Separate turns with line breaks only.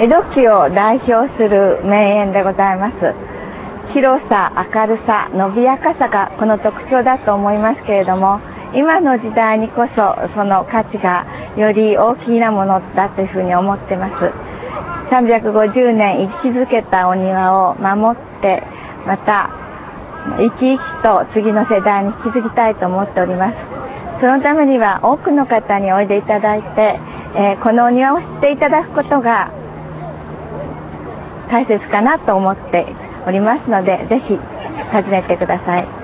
江戸期を代表する名園でございます。広さ、明るさ、伸びやかさがこの特徴だと思いますけれども、今の時代にこそその価値がより大きなものだというふうに思ってます。350年生き続けたお庭を守って、また生き生きと次の世代に引き継ぎたいと思っております。そのためには多くの方においでいただいて、このお庭を知っていただくことが大切かなと思っておりますので、ぜひ訪ねてください。